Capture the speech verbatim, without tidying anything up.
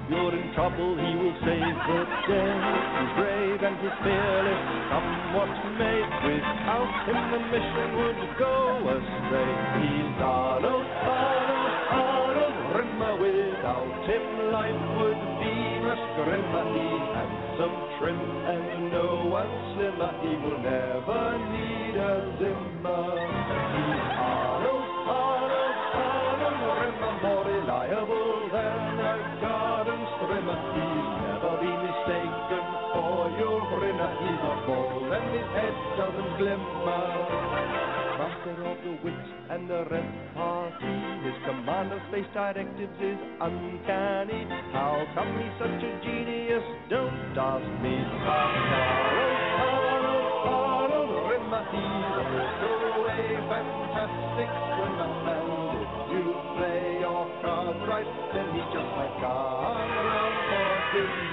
you're in trouble, he will save the day. He's brave and he's fearless, come what may. Without him the mission would go astray. He's Arnold, Arnold, Arnold Rimmer. Without him life would be much grimmer. He's handsome, trim, and no one slimmer. He will never need a Zimmer. He's Arnold, Arnold, Arnold Rimmer, more reliable than a garden trimmer. He's never been mistaken for your grinner. He's not bald and his head doesn't glimmer. Master of the wits and the repartee, his command of space directives is uncanny. How come he's such a genius? Don't ask me. Arnold, Arnold, Arnold Rimmer, he's also a fantastic swimmer. And if you play your cards right, then he's just like Arnold for his